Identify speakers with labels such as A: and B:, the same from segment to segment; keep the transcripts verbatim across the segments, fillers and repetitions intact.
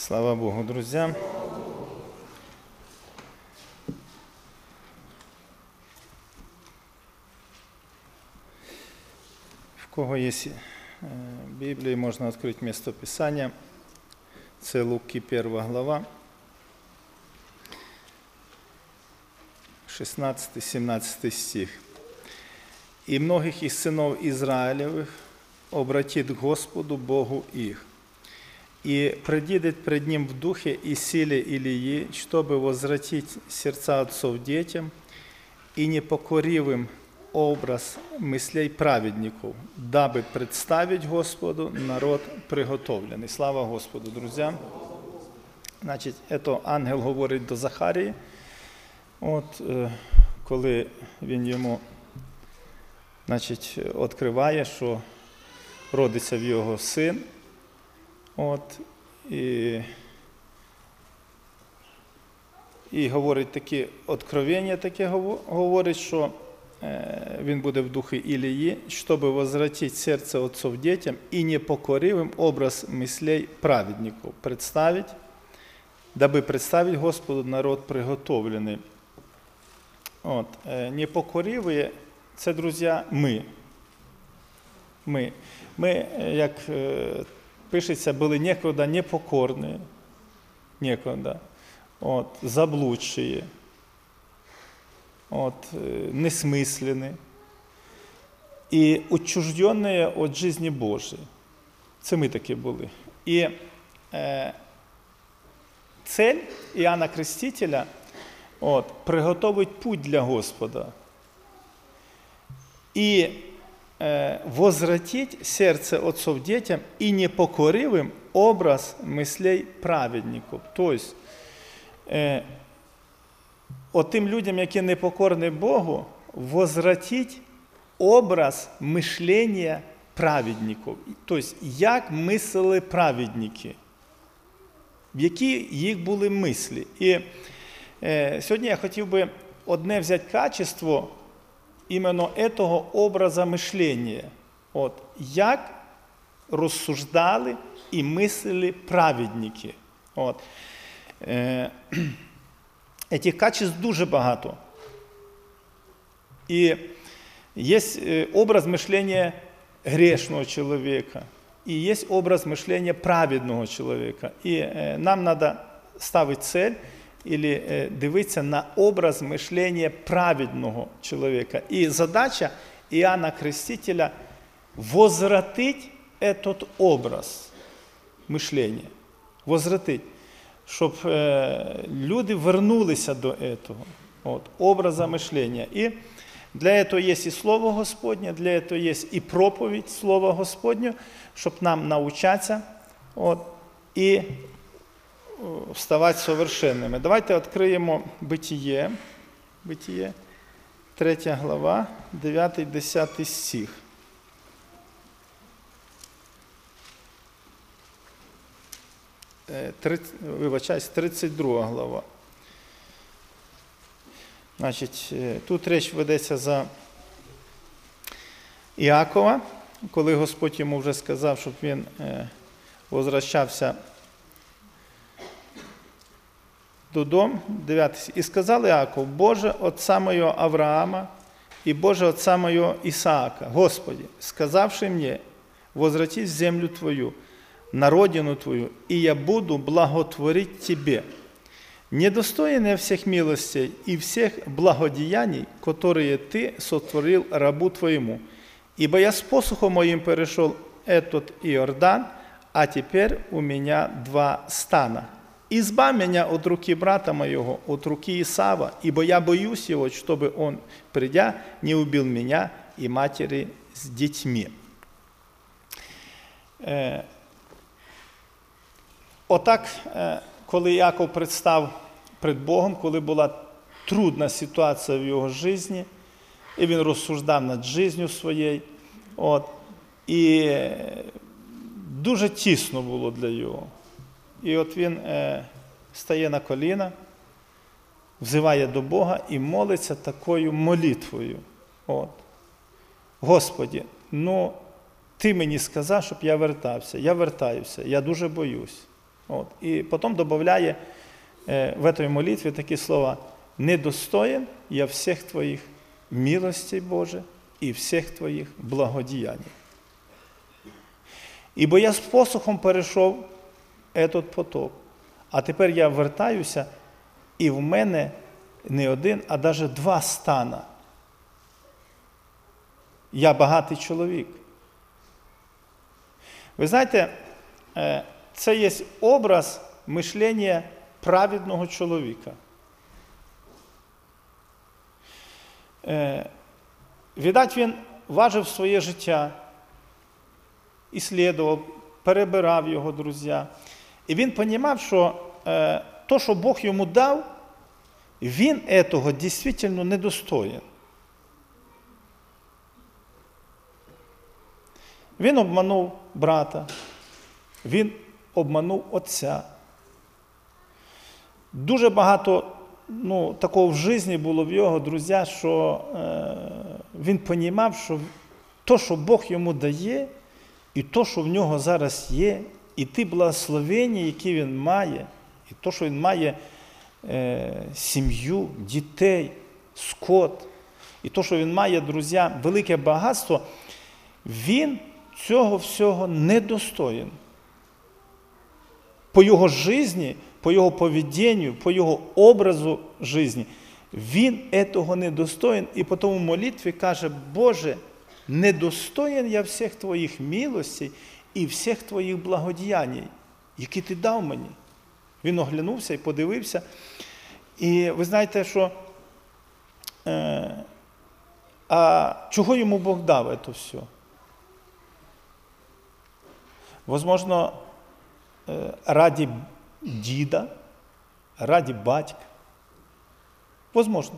A: Слава Богу, друзья. В кого есть Библия, можно открыть место Писания. Це Луки первая глава, шестнадцатый-семнадцатый стих. «И многих из сынов Израилевых обратит к Господу Богу их, и предидет пред Ним в духе и силе Илии, чтобы возвратить сердца отцов детям, и непокоривым образ мыслей праведников, дабы представить Господу народ приготовлений». Слава Господу, друзья. Значить, это ангел говорить до Захарії, от, коли він йому, значить, відкриває, що родиться в його син. От, і, і говорить такі откровення, таке говорить, що е, він буде в духі Илии, щоб возвратить серце отцов детям і непокоривим образ мислей праведников представить, даби представить Господу народ приготовлений. От, е, непокориві – це, друзі, ми. Ми, ми як е, пишеться, були некогда непокорні, некогда, от, заблудшие, от, несмысленные і отчужденные від життя Божої. Це ми такі були. І е, цель Іоанна Крестителя от, приготовить путь для Господа і возвратить серце отцов детям и непокоривым образ мыслей праведников. Тобто, е, отим людям, які непокорні Богу, возвратить образ мишлення праведників. Тобто, як мислили праведники, в які їх були мислі. І е, сьогодні я хотів би одне взяти качество іменно этого образа мишлення. От, як розсуждали і мислили праведники. От. Е, Этих качеств дуже багато. І є образ мишлення грешного чоловіка, і є образ мишлення праведного чоловіка. І е, нам треба ставити цель, или дивитися на образ мишлення праведного чоловіка. І задача Іоанна Крестителя – возвратить этот образ мишлення. Возвратить. Щоб е, люди вернулися до этого от, образа мишлення. І для цього є і Слово Господнє, для цього є і проповідь Слова Господнього, щоб нам навчатися от, і ставати совершенними. Давайте відкриємо Битіє, Битіє, третя глава, дев'ятий-десятий стих. Вибачаюсь, тридцять друга глава. Значить, тут річ ведеться за Іакова, коли Господь йому вже сказав, щоб він возвращався додому. дев'ятий. «І сказав Іаков: Боже, отца моего Авраама, и Боже, отца моего Исаака, Господи, сказавши мне: возвратись в землю Твою, на родину Твою, и я буду благотворить Тебе, недостоин я всех милостей и всех благодеяний, которые Ты сотворил рабу Твоему, ибо я с посухом моим перешел этот Иордан, а теперь у меня два стана. Избавь меня от руки брата моего, от руки Исава, ибо я боюсь его, чтобы он, придя, не убил меня и матери с детьми». Е, отак, е, коли Яков представ перед Богом, коли була трудна ситуація в його житті, і він розсуждав над життю своєю, от, і дуже тісно було для його. І от він е, стає на коліна, взиває до Бога і молиться такою молитвою. От. Господи, ну, Ти мені сказав, щоб я вертався. Я вертаюся, я дуже боюсь. От. І потім додає е, в цій молитві такі слова: «Недостоин я всіх твоїх милостей, Боже, і всіх твоїх благодіянь. Ібо я з посухом перейшов этот поток, а тепер я вертаюся, і в мене не один, а навіть два стана. Я багатий чоловік». Ви знаєте, це є образ мишлення праведного чоловіка. Відать, він важив своє життя, іслідував, перебирав його, друзі. І він розумів, що то, що Бог йому дав, він цього дійсно недостоин. Він обманув брата, він обманув отця. Дуже багато ну, такого в житті було в його, друзі, що е, він розумів, що то, що Бог йому дає, і то, що в нього зараз є, і ті благословення, які він має, і то, що він має е, сім'ю, дітей, скот, і то, що він має, друзі, велике багатство, він цього всього недостоин. По його житті, по його поведінню, по його образу житті, він цього недостоин. І по тому молитві каже: «Боже, недостоин я всіх твоїх милостей і всіх твоїх благодіянь, які ти дав мені». Він оглянувся і подивився. І ви знаєте, що е, а чого йому Бог дав це все? Возможно, раді діда, раді батька. Возможно.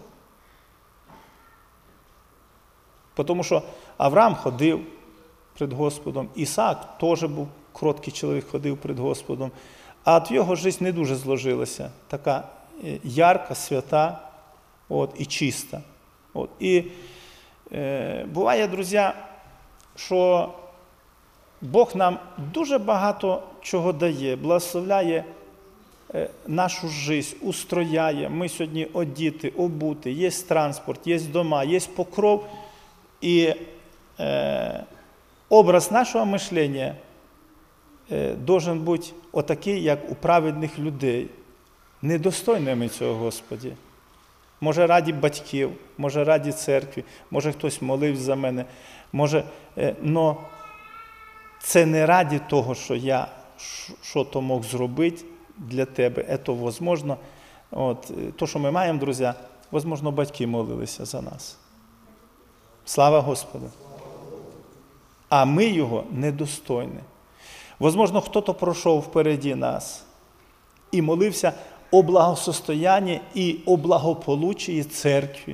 A: Тому що Авраам ходив перед Господом, Ісаак теж був кроткий чоловік, ходив перед Господом, а от його життя не дуже зложилася, така ярка, свята от, і чиста. От. І е, буває, друзі, що Бог нам дуже багато чого дає, благословляє нашу життя, устрояє. Ми сьогодні одіти, обути, є транспорт, є дома, є покров. І е, образ нашого мишлення е, должен бути отакий, як у праведних людей. Недостойними цього, Господі. Може, раді батьків, може, раді церкви, може, хтось молився за мене, може, е, но це не раді того, що я що-то мог зробити для тебе. Це можливо. От, то, що ми маємо, друзі, можливо, батьки молилися за нас. Слава Господу. А ми його недостойні. Можливо, хтось пройшов впереді нас і молився о благосостоянні і о благополуччі церкви.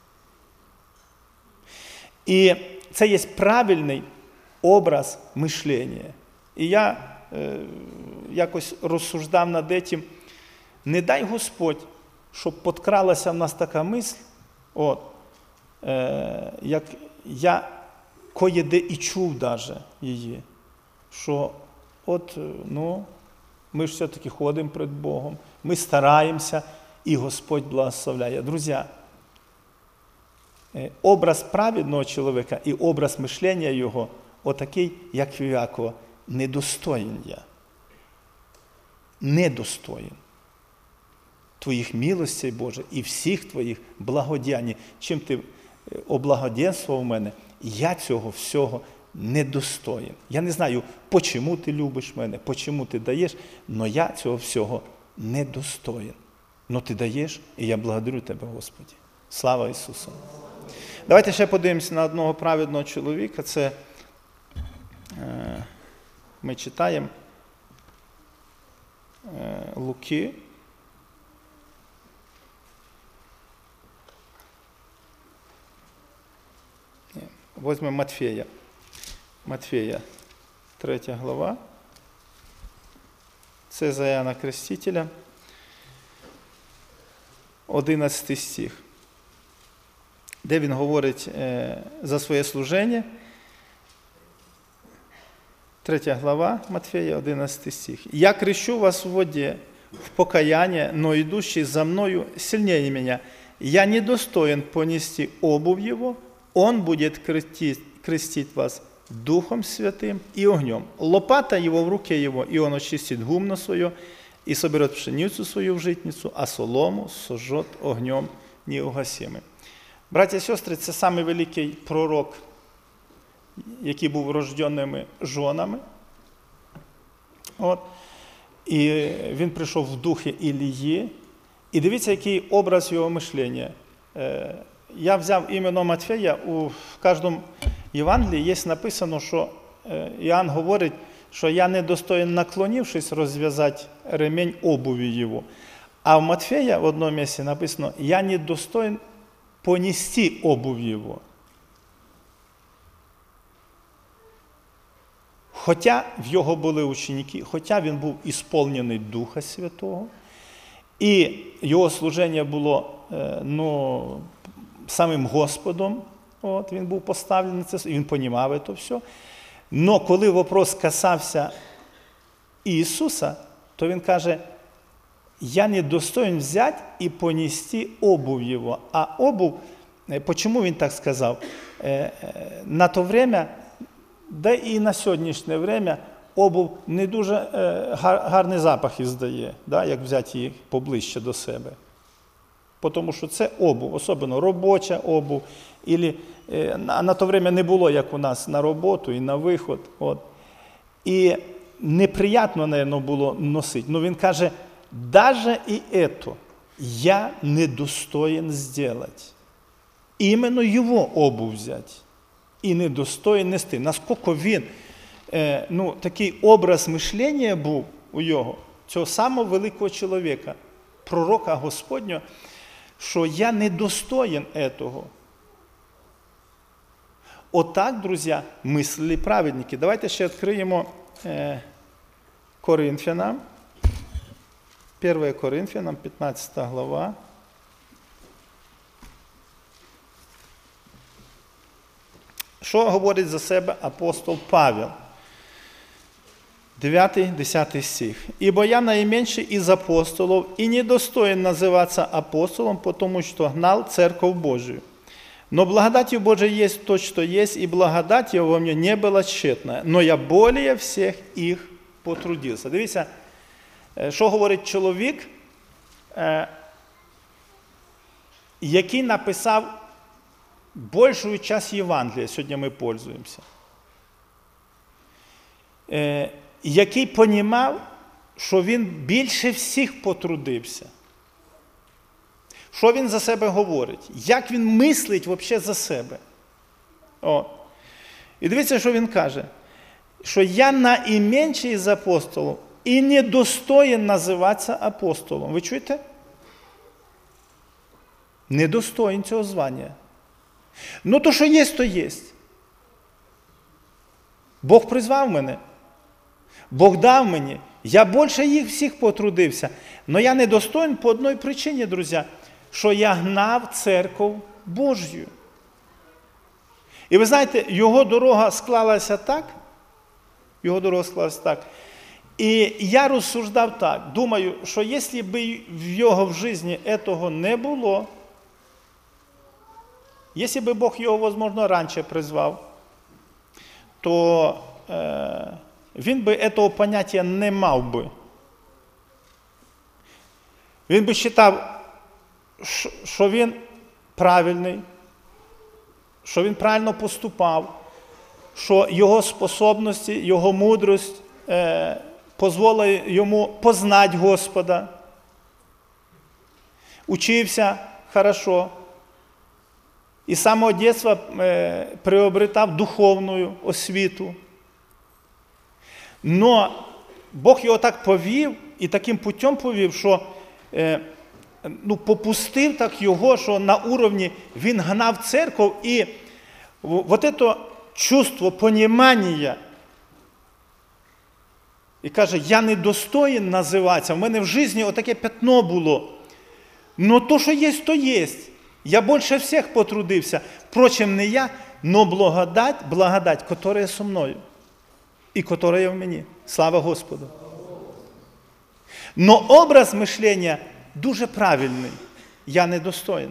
A: І це є правильний образ мишлення. І я е, якось розсуждав над цим. Не дай Господь, щоб подкралася в нас така мисль, от, е, як я кое-де і чув даже її, що от, ну, ми ж все-таки ходимо перед Богом, ми стараємося, і Господь благословляє. Друзі, е, образ праведного чоловіка і образ мишлення його отакий, як в Іакова, недостоїн я. Недостоїн твоїх милостей, Боже, і всіх твоїх благодянь. Чим ти облагоденствував мене, я цього всього недостоїн. Я не знаю, почому ти любиш мене, почому ти даєш, але я цього всього недостоїн. Но ти даєш, і я благодарю тебе, Господі. Слава Ісусу! Давайте ще подивимося на одного праведного чоловіка. Це е, ми читаємо е, Луки. Возьмемо Матфея. Матфея, третя глава. Це за Іоанна Крестителя. одинадцятий стих. Де він говорить е, за своє служення. третя глава Матфея, одинадцятий стих. «Я крещу вас в воде, в покаяние, но идущий за мною сильнее меня. Я недостоин понести обувь его, он будет крестить, крестить вас Духом Святым и огнем. Лопата его в руке его, и он очистит гумно свое, и соберет пшеницу свою в житницю, а солому сожжет огнем неугасимим». Браття і сестри, це самий великий пророк, який був рожденими жонами. От. І він прийшов в духі Ілії. І дивіться, який образ його мишлення. Я взяв іменно Матфея, у кожному Євангелії є написано, що Іоанн говорить, що я не достоин, наклонившись, розв'язати ремень обуви його. А в Матфея в одному місці написано, я не достоин понести обувь його. Хоча в його були ученики, хоча він був ісполнений Духа Святого, і його служення було ну, самим Господом, от, він був поставлений на це, він розумів це все. Но коли вопрос касався Ісуса, то він каже, я не достоин взяти і понести обувь його. А обувь, чому він так сказав? На то время, да і на сьогоднішнє время, обув не дуже гарний запах іздає, да, як взяти її поближче до себе. Тому що це обув, особливо робоча обув. Ілі, а на то время не було, як у нас, на роботу і на виход. От. І неприємно, мабуть, було носити. Ну він каже, даже і це я недостоин зробити. Іменно його обув взяти. І недостоин нести. Наскільки він, е, ну, такий образ мишлення був у його, цього самого великого чоловіка, пророка Господнього, що я недостоин этого. Отак, друзі, мислили праведники. Давайте ще відкриємо е, Коринфянам. перше Коринфянам, п'ятнадцята глава. Що говорить за себе апостол Павел? дев'ятий-десятий стих. «Ибо я наименьший из апостолов и недостоин называться апостолом, потому что гнал церковь Божию. Но благодатью Божией есть то, что есть, и благодать его во мне не была тщетная, но я более всех их потрудився». Дивіться, що говорить чоловік, який написав більшу частину Євангелія, сьогодні ми пользуємося, який понімав, що він більше всіх потрудився. Що він за себе говорить? Як він мислить взагалі за себе? О. І дивіться, що він каже. Що я найменший із апостолів і недостоин називатися апостолом. Ви чуєте? Недостоин цього звання. Ну то, що є, то є. Бог призвав мене. Бог дав мені. Я більше їх всіх потрудився. Но я недостоин по одній причині, друзі, що я гнав церкву Божю. І ви знаєте, його дорога склалася так, його дорога склалася так. І я розсуждав так, думаю, що якщо б в його в житті цього не було, якщо б Бог його, можливо, раніше призвав, то е, він би цього поняття не мав би. Він би вважав, що він правильний, що він правильно поступав, що його способності, його мудрость е, дозволила йому познати Господа, учився хорошо, і з самого дитинства е, приобретав духовну освіту. Но Бог його так повів, і таким путем повів, що е, ну, попустив так його, що на уровні він гнав церкву, і вот это чувство, понімання, і каже, я не достоин називатися, в мене в житті отаке пятно було, но то, що є, то є, я більше всіх потрудився, впрочем, не я, но благодать, благодать, которая со мною. і котра є в мені. Слава Господу. Но образ мишлення дуже правильний. Я недостоин.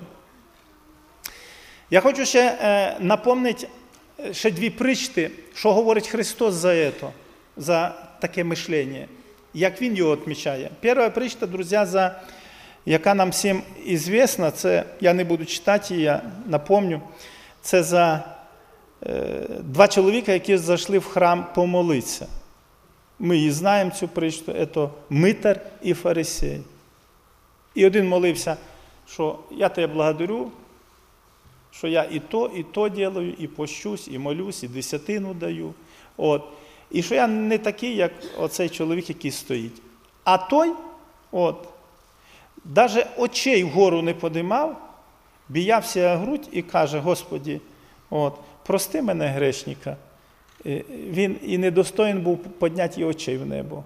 A: Я хочу ще е, напомнити ще дві притчі, що говорить Христос за це, за таке мишлення, як Він його відмічає. Перша притча, друзі, за, яка нам всім відома, це, я не буду читати її, я напомню, це за е, два чоловіка, які зайшли в храм помолитися. Ми її знаємо, цю притчу, це митар і фарисей. І один молився, що я тебе благодарю, що я і то, і то делаю, і пощусь, і молюсь, і десятину даю. От. І що я не такий, як оцей чоловік, який стоїть. А той, от, навіть очей вгору не подимав, біявся грудь і каже: Господі, от, прости мене, грешника. Він і недостоїн був підняти і очей в небо.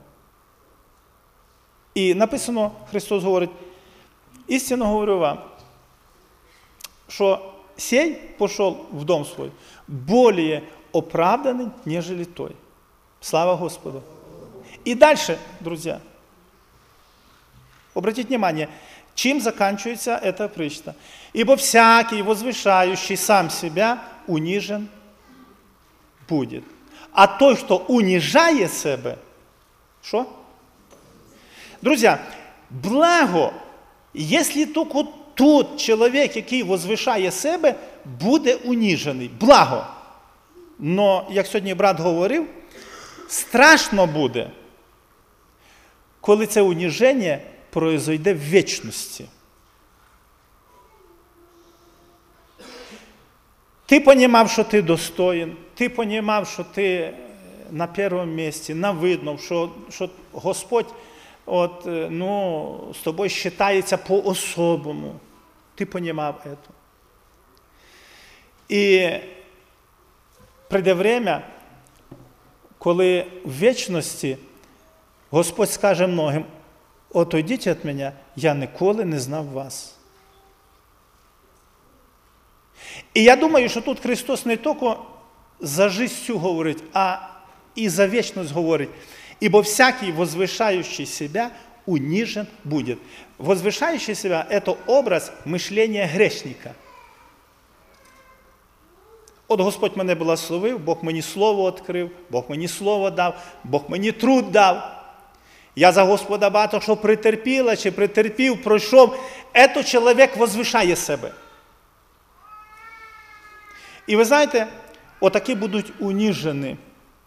A: І написано, Христос говорить: істинно говорю вам, що сей пішов в дом свой более оправданий, нежели той. Слава Господу. И дальше, друзья, обратите внимание, чем заканчивается эта притча. Ибо всякий, возвышающий сам себя, унижен будет. А той, кто унижает себя, что? Друзья, благо, если только тот чоловік, який возвишає себе, буде уніжений. Благо. Но, як сьогодні брат говорив, страшно буде, коли це уніження произойде в вічності. Ти розумів, що ти достоїн, ти розумів, що ти на першому місці, на видному, що, що Господь от, ну, з тобою вважається по-особому. Ти розумів це. І прийде время, коли в вічності Господь скаже многим: отойдіть від мене, я ніколи не знав вас. І я думаю, що тут Христос не тільки за життя говорить, а і за вічність говорить. Ибо всякий, возвышающий себя, унижен будет. Возвышающий себя – это образ мишлення грешника. От Господь мене благословив, Бог мені слово відкрив, Бог мені слово дав, Бог мені труд дав. Я за Господа багато що претерпіла, чи претерпів, пройшов. Ето чоловік возвишає себе. І ви знаєте, отакі будуть уніжені.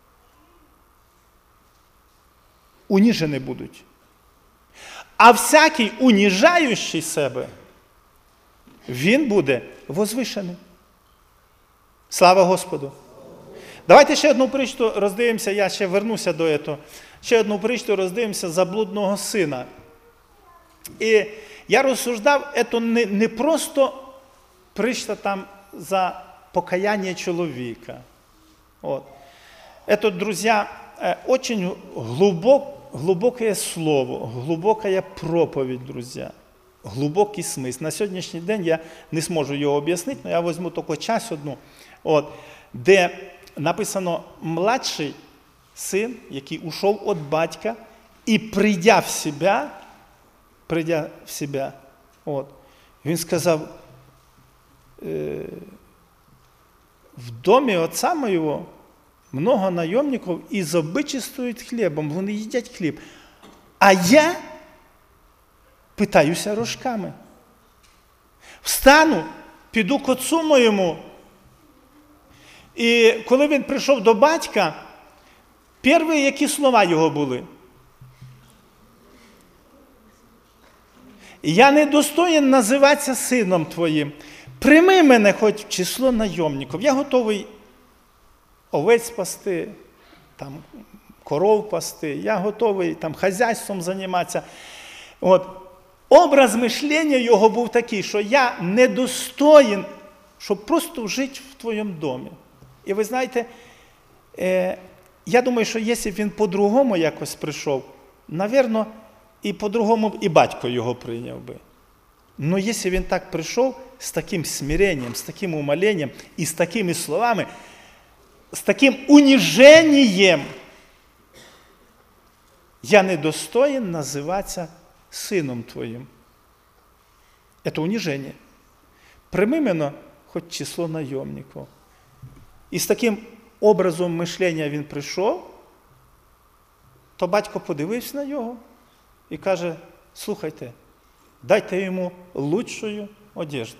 A: Уніжені будуть. А всякий, уніжаючий себе, він буде возвишений. Слава Господу! Давайте ще одну притчу роздивимося, я ще вернуся до цього. Ще одну притчу роздивимося за блудного сина. І я розсуждав, це не, не просто притча там за покаяние человека. Вот. Это, друзья, очень глубок, глубокое слово, глубокая проповедь, друзья. Глубокий смисл. На сьогоднішній день я не зможу його об'яснити, але я візьму тільки час одну, от, де написано: младший син, який ушов від батька, і прийдя в себе, прийдя в себе, от, він сказав: е, в домі отця моєго много найомників і зобичествують хлібом, вони їдять хліб. А я питаюся рожками. Встану, піду к отцу моєму. І коли він прийшов до батька, перші які слова його були? Я не достоїн називатися сином твоїм. Прийми мене хоч в число найомників. Я готовий овець пасти, там, коров пасти, я готовий там хазяйством займатися. От. Образ мишлення його був такий, що я недостоїн, щоб просто жити в твоєму домі. І ви знаєте, е, я думаю, що якщо б він по-другому якось прийшов, напевно, і по-другому і батько його прийняв би. Но якщо він так прийшов, з таким смиренням, з таким умоленням і з такими словами, з таким уніженням, я недостоин називатися сином твоїм. Це униження. Прими мене хоч число найомників. І з таким образом мишлення він прийшов, то батько подивився на його і каже, слухайте, дайте йому лучшую одежду.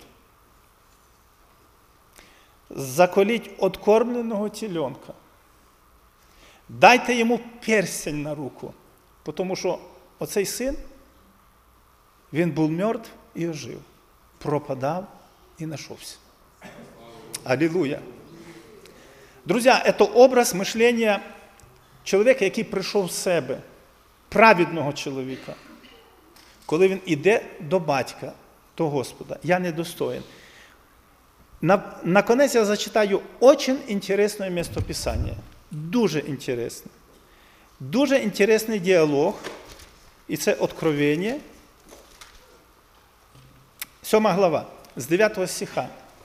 A: Заколіть откормленого теленка. Дайте йому перстень на руку, тому що оцей син, він був мертв і ожив, пропадав і знайшовся. Аллилуйя. Друзі, це образ мишлення чоловіка, який прийшов в себе, праведного чоловіка. Коли він іде до батька, до Господа, я недостоин. На, наконець я зачитаю дуже інтересне містописання. Дуже інтересне. Дуже інтересний діалог. І це Откровення. Сьома глава, з дев'ятого стиха.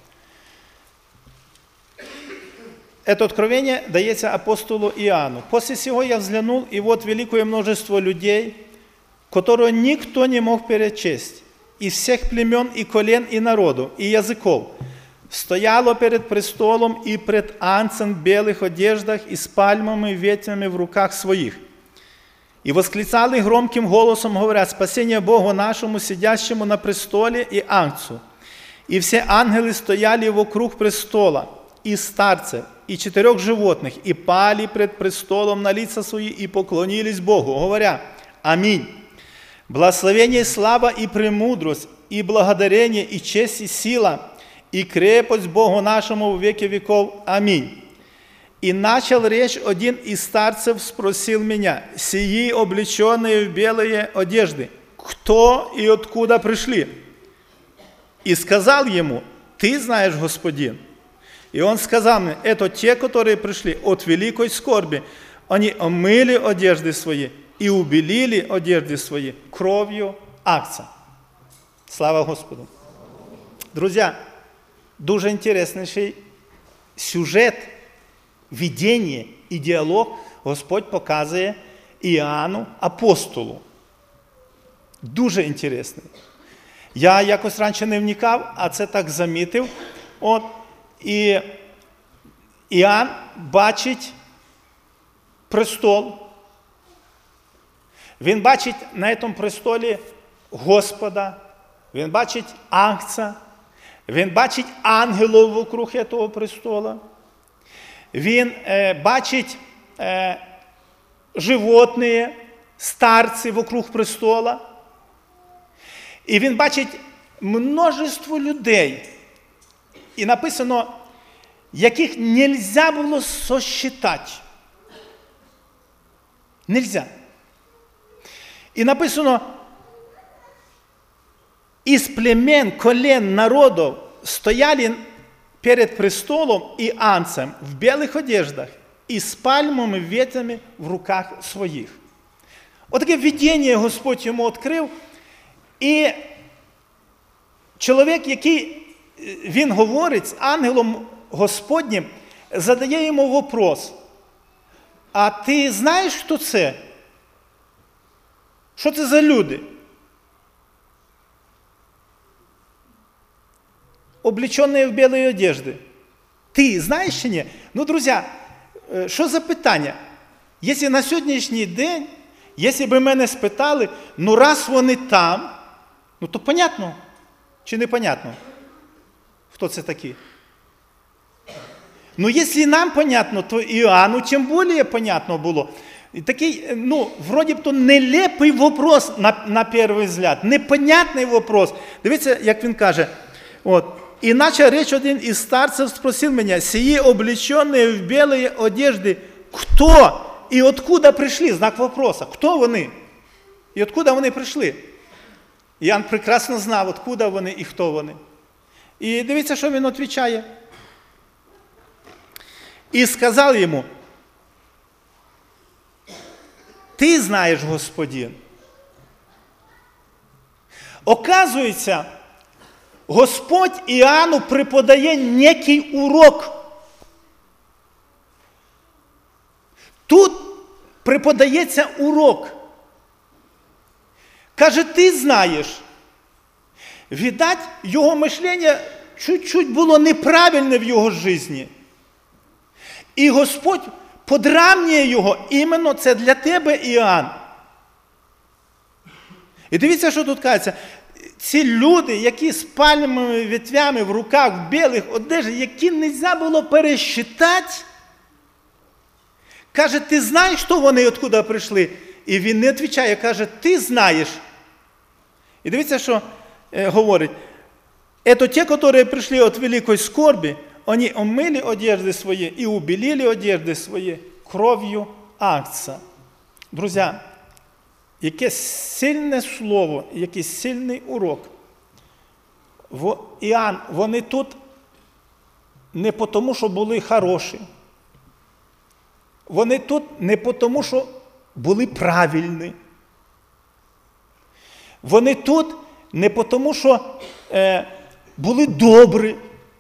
A: Это откровение дается апостолу Иоанну. «После сего я взглянул, и вот великое множество людей, которое никто не мог перечесть, из всех племен и колен и народов, и языков, стояло перед престолом и пред Агнцем в белых одеждах и с пальмами ветвями в руках своих. И восклицали громким голосом, говоря, спасение Богу нашему, сидящему на престоле и Агнцу. И все ангелы стояли вокруг престола, и старцев, и четырех животных, и пали пред престолом на лица свои, и поклонились Богу, говоря, аминь. Благословение, слава и премудрость, и благодарение, и честь, и сила, и крепость Богу нашему в веки веков. Аминь. И начал речь один из старцев, спросил меня, сии облеченные в белые одежды, кто и откуда пришли? И сказал ему, ты знаешь, Господин. И он сказал мне, это те, которые пришли от великой скорби. Они омыли одежды свои и убелили одежды свои кровью Агнца. Слава Господу. Друзья, дуже інтересніший сюжет, видіння і діалог Господь показує Іоанну апостолу. Дуже інтересний. Я якось раніше не вникав, а це так замітив. От, і Іоанн бачить престол. Він бачить на цьому престолі Господа. Він бачить Агнця. Він бачить ангелів вокруг цього престола. Він е, бачить е, животні, старці вокруг престола. І він бачить множество людей. І написано, яких нельзя було сосчитати. Нельзя. І написано, из племен, колен, народов стояли перед престолом и Агнцем в белых одеждах и с пальмами ветвями в руках своїх. Отаке видіння Господь йому відкрив. І чоловік, який він говорить з ангелом Господнім, задає йому вопрос. А ти знаєш, хто це? Що це за люди? Облеченные в белые одежды. Ти знаєш чи ні? Ну, друзі, що за питання? Якщо на сьогоднішній день, якщо б мене спитали, ну раз вони там, ну то понятно чи не понятно, хто це такі? Ну, якщо нам понятно, то Іоанну тим більше понятно було. І такий, ну, вроді б то нелепий вопрос на, на перший взгляд, непонятний вопрос. Дивіться, як він каже, от, «И начал речь один из старцев, спросил меня, сии облеченные в белые одежды, кто и откуда пришли?» Знак вопроса. Кто вони? І откуда вони прийшли? Іоанн прекрасно знав, откуда вони і хто вони. І дивіться, що він відповідає. «И сказал ему, ты знаешь, Господин». Оказується, Господь Іоанну преподає некий урок. Тут преподається урок. Каже, ти знаєш. Видать, його мишлення чуть-чуть було неправильне в його житті. І Господь подрамнює його, іменно це для тебе, Іоанн. І дивіться, що тут кажеться. Ці люди, які з пальмовими ветвями в руках, в білих одежах, які не можна було пересчитати, каже, ти знаєш, що вони откуда прийшли? І він не відповідає, каже, ти знаєш. І дивіться, що е, говорить. Это те, которые пришли от великой скорби, они омыли одежды свои и убелили одежды свои кров'ю Агнца. Друзі, яке сильне слово, який сильний урок. Іоанн, вони тут не тому, що були хороші. Вони тут не тому, що були правильні. Вони тут не тому, що е, були добрі.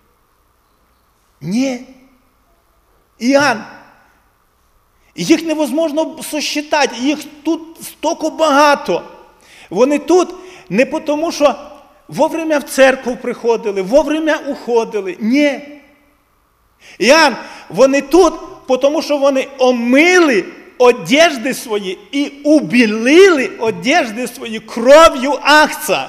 A: Ні. Іоанн, їх невозможно сосчитати, їх тут стільки багато. Вони тут не тому, що вовремя в церкву приходили, вовремя уходили. Ні. Іоанн, вони тут, тому що вони омили одежди свої і убілили одежди свої кров'ю Агнца.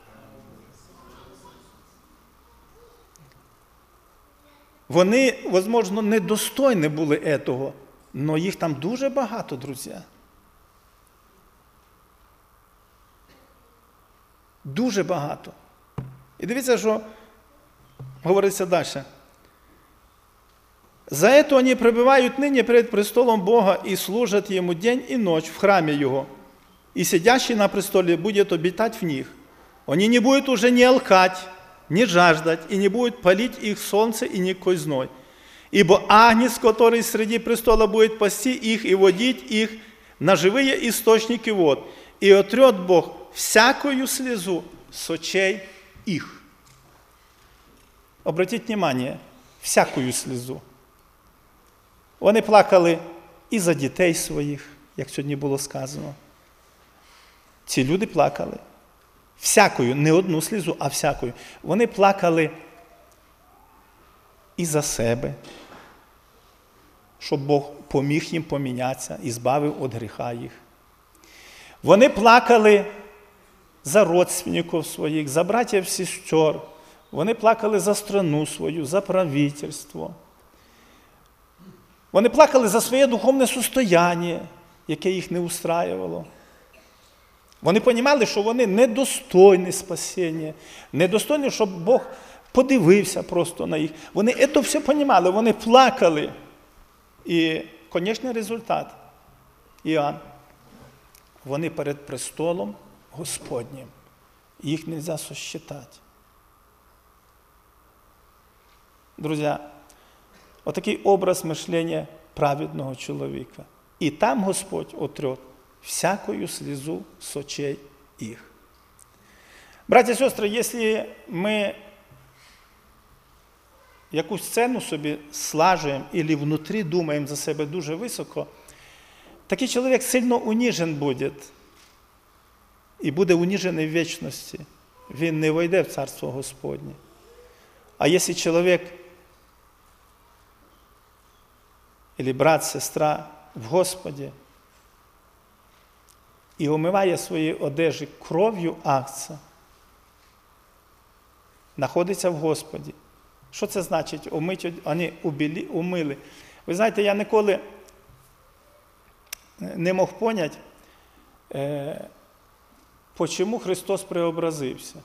A: Вони, можливо, недостойні були цього, але їх там дуже багато, друзі. Дуже багато. І дивіться, що говориться далі. За это они пребывают ныне перед престолом Бога и служат Ему день и ночь в храме Его. И сидящий на престоле будет обитать в них. Они не будут уже ни алкать, ни жаждать, и не будет палить их солнце и никакой зной. Ибо Агнец, который среди престола будет пасти их и водить их на живые источники вод, и отрет Бог всякую слезу с очей их. Обратіть внимание, всякую слезу. Вони плакали і за дітей своїх, як сьогодні було сказано. Ці люди плакали. Всякою, не одну слізу, а всякою. Вони плакали і за себе, щоб Бог поміг їм помінятися і збавив від гріха їх. Вони плакали за родственників своїх, за братів, сестер. Вони плакали за страну свою, за правительство. Вони плакали за своє духовне состояння, яке їх не устраювало. Вони розуміли, що вони недостойні спасіння, недостойні, щоб Бог подивився просто на їх. Вони це все розуміли, вони плакали. І, звісно, результат. Іоанн. Вони перед престолом Господнім. Їх не можна сосчитати. Друзі, отакий образ мишлення праведного чоловіка. І там Господь отрет всякую слезу с очей их. Братья и сестры, если мы якусь сцену собі слажуємо або внутрі думаємо за себе дуже високо, такий чоловік сильно уніжен буде і буде уніжений в вічності. Він не войде в Царство Господнє. А якщо чоловік або брат, сестра в Господі і омиває свої одежі кров'ю Агнца, знаходиться в Господі. Що це значить? Омить, вони умили. Ви знаєте, я ніколи не мог поняти, е, чому Христос преобразився.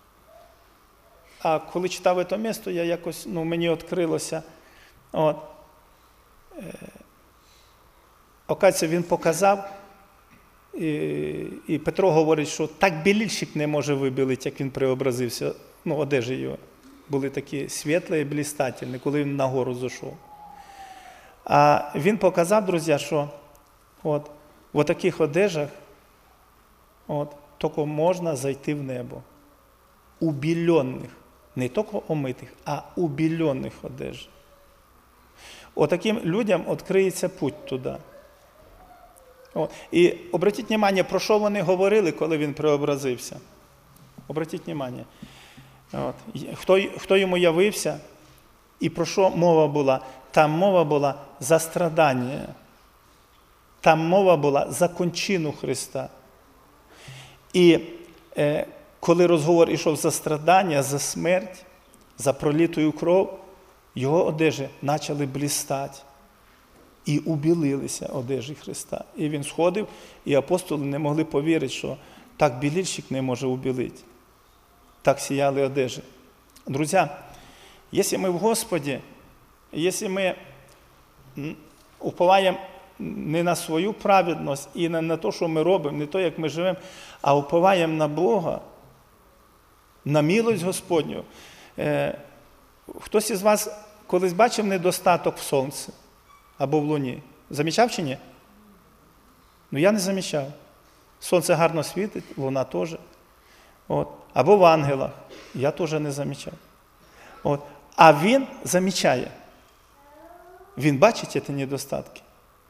A: А коли читав це місто, я якось, ну, мені відкрилося. От. Е, оказується, він показав, і, і Петро говорить, що так білільщик не може вибілити, як він преобразився. Ну, одежі його були такі світлі і блистательні, коли він на гору зайшов. А він показав, друзі, що от, в таких одежах от, тільки можна зайти в небо. Убілених. Не тільки омитих, а убілених одежах. Отаким людям відкриється путь туди. От. І обратіть увагу, про що вони говорили, коли він преобразився. Обратіть увагу. От. Хто, хто йому явився і про що мова була? Там мова була за страдання. Там мова була за кончину Христа. І е, коли розговор йшов за страдання, за смерть, за пролитую кров, його одежі почали блистати. І убілилися одежі Христа. І він сходив, і апостоли не могли повірити, що так білильщик не може убілити. Так сіяли одежі. Друзі, якщо ми в Господі, якщо ми уповаємо не на свою праведність і не на те, що ми робимо, не те, як ми живемо, а уповаємо на Бога, на милость Господню. Хтось із вас колись бачив недостаток в сонці або в луні? Замічав чи ні? Ну, я не замічав. Сонце гарно світить, луна теж. От. Або в ангелах. Я теж не замічав. От. А він замічає. Він бачить ці недостатки.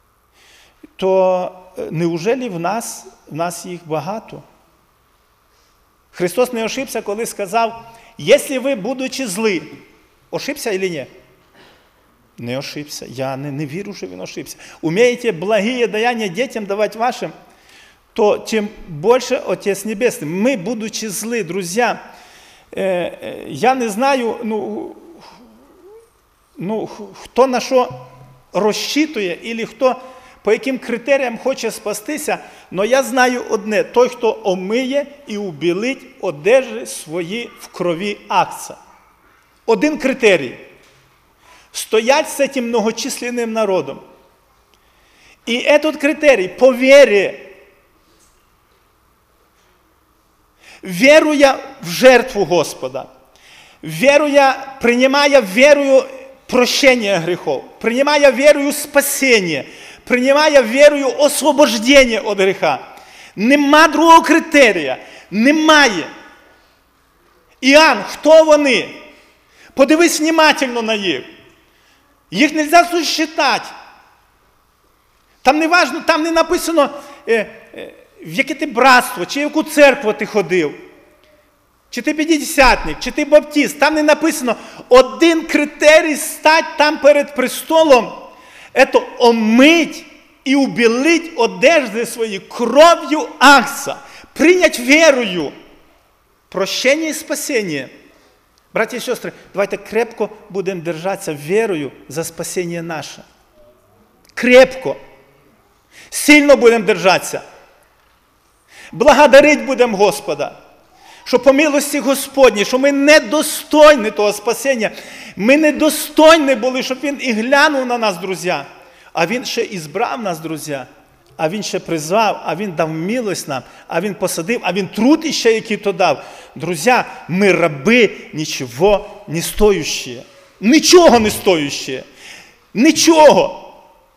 A: То неужели в нас, в нас їх багато? Христос не ошибся, коли сказав, якщо ви, будучи зли, ошибся чи ні? Не ошибся. Я не, не вірю, що він ошибся. Умеете благие даяния детям давать вашим, то тем больше Отец Небесный. Мы, будучи злы, друзья, э, я не знаю, ну, ну, хто на що розчитує, або хто по яким критеріям хоче спастися, але я знаю одне, той, хто омиє і убілить одежі свої в крові Агнца. Один критерій. Стоять з цим многочисленним народом. І этот критерій по вірі, віруя в жертву Господа, віруя, приймає вірою прощення гріхов, приймає вірою спасіння, приймає вірою освобождення від гріха. Нема другого критерія. Немає. Іоанн, хто вони? Подивись внимательно на їх. Їх не можна сосчитати. Там не важно, там не написано, е, е, в яке ти братство, чи в яку церкву ти ходив. Чи ти п'ятдесятник, чи ти баптист. Там не написано, один критерій стать там перед престолом, це омить і убілить одежди свої кров'ю Агнца. Прийнять вірою. Прощення і спасіння. Браті і сестри, давайте крепко будемо держатися вірою за спасіння наше. Крепко. Сильно будемо держатися. Благодарить будемо Господа. Що по милості Господній, що ми недостойні того спасіння. Ми недостойні були, щоб Він і глянув на нас, друзі. А Він ще і збрав нас, друзі. А Він ще призвав, а Він дав милость нам, а Він посадив, а Він труд іще, який то дав. Друзі, ми раби нічого не стоящі. Нічого не стоящі. Нічого.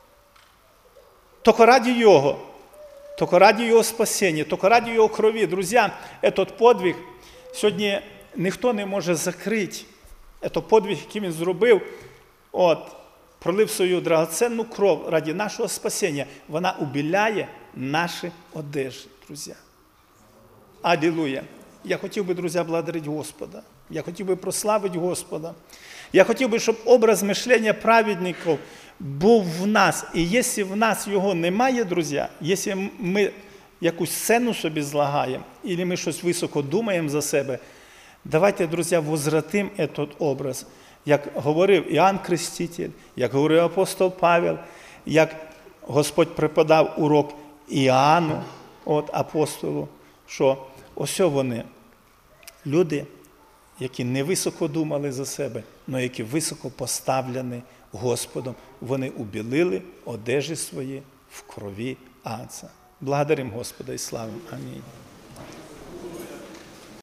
A: Тільки раді Його. Тільки раді Його спасіння, тільки раді Його крові. Друзі, этот подвиг сьогодні ніхто не може закрити. Це подвиг, який Він зробив, от, пролив свою драгоценну кров ради нашого спасіння. Вона убіляє наші одежі, друзі. Алілуя. Я хотів би, друзі, благодарити Господа. Я хотів би прославити Господа. Я хотів би, щоб образ мишлення праведників був в нас. І якщо в нас його немає, друзі, якщо ми якусь сцену собі злагаємо, або ми щось високо думаємо за себе, давайте, друзі, возвратимо цей образ. Як говорив Іоанн Креститель, як говорив апостол Павел, як Господь преподав урок Іоанну, от апостолу, що ось вони, люди, які не високо думали за себе, але які високо поставлені Господом, вони убілили одежі свої в крові Агнца. Благодаримо Господа і славимо. Амінь.